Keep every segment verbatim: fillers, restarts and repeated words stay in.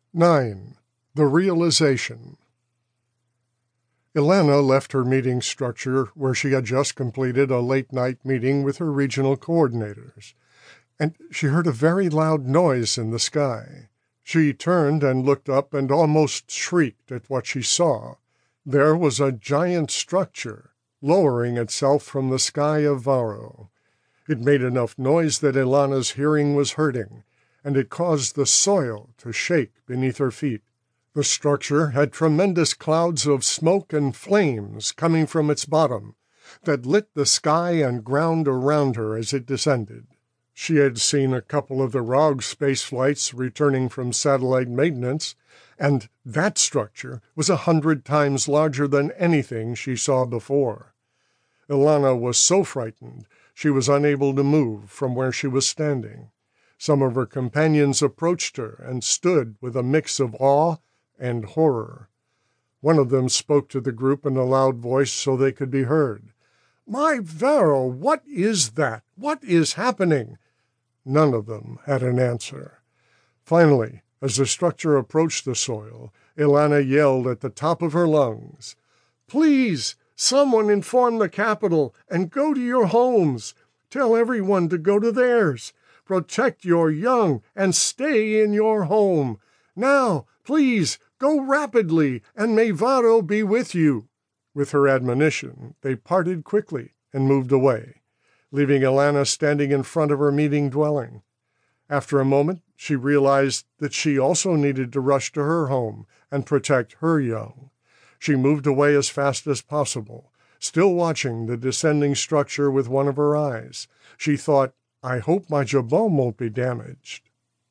nine. The Realization. Ilana left her meeting structure where she had just completed a late-night meeting with her regional coordinators, and she heard a very loud noise in the sky. She turned and looked up and almost shrieked at what she saw. There was a giant structure, lowering itself from the sky of Varro. It made enough noise that Ilana's hearing was hurting, and it caused the soil to shake beneath her feet. The structure had tremendous clouds of smoke and flames coming from its bottom that lit the sky and ground around her as it descended. She had seen a couple of the R O G space flights returning from satellite maintenance, and that structure was a hundred times larger than anything she saw before. Ilana was so frightened she was unable to move from where she was standing. Some of her companions approached her and stood with a mix of awe and horror. One of them spoke to the group in a loud voice so they could be heard. "My Varro, what is that? What is happening?" None of them had an answer. Finally, as the structure approached the soil, Ilana yelled at the top of her lungs, "Please, someone inform the capital and go to your homes. Tell everyone to go to theirs. Protect your young and stay in your home. Now, please, go rapidly, and may Varro be with you." With her admonition, they parted quickly and moved away, leaving Ilana standing in front of her meeting dwelling. After a moment, she realized that she also needed to rush to her home and protect her young. She moved away as fast as possible, still watching the descending structure with one of her eyes. She thought, "I hope my jabot won't be damaged."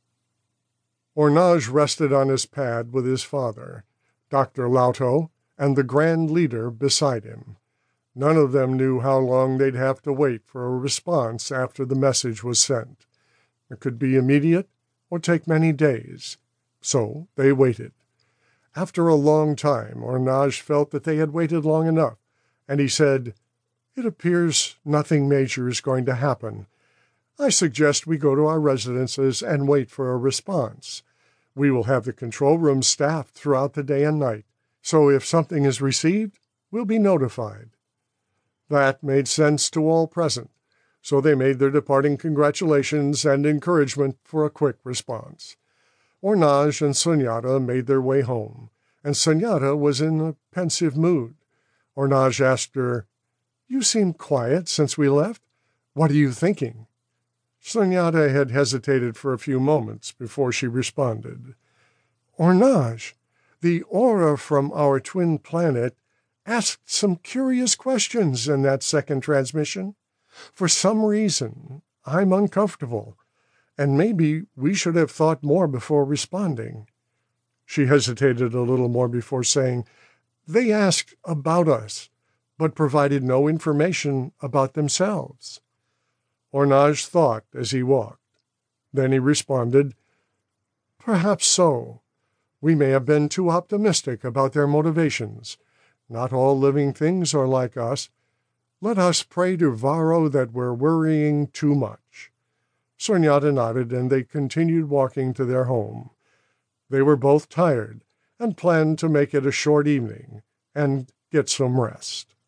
Ornage rested on his pad with his father, Doctor Lauto, and the Grand Leader beside him. None of them knew how long they'd have to wait for a response after the message was sent. It could be immediate or take many days. So they waited. After a long time, Ornage felt that they had waited long enough, and he said, "It appears nothing major is going to happen. I suggest we go to our residences and wait for a response. We will have the control room staffed throughout the day and night, so if something is received, we'll be notified." That made sense to all present, so they made their departing congratulations and encouragement for a quick response. Ornage and Sunyata made their way home, and Sunyata was in a pensive mood. Ornage asked her, "You seem quiet since we left. What are you thinking?" Sunyata had hesitated for a few moments before she responded. "Ornage, the aura from our twin planet asked some curious questions in that second transmission. For some reason, I'm uncomfortable, and maybe we should have thought more before responding." She hesitated a little more before saying, "They asked about us, but provided no information about themselves." Ornage thought as he walked. Then he responded, "Perhaps so. We may have been too optimistic about their motivations. Not all living things are like us. Let us pray to Varro that we're worrying too much." Sunyata nodded, and they continued walking to their home. They were both tired and planned to make it a short evening and get some rest.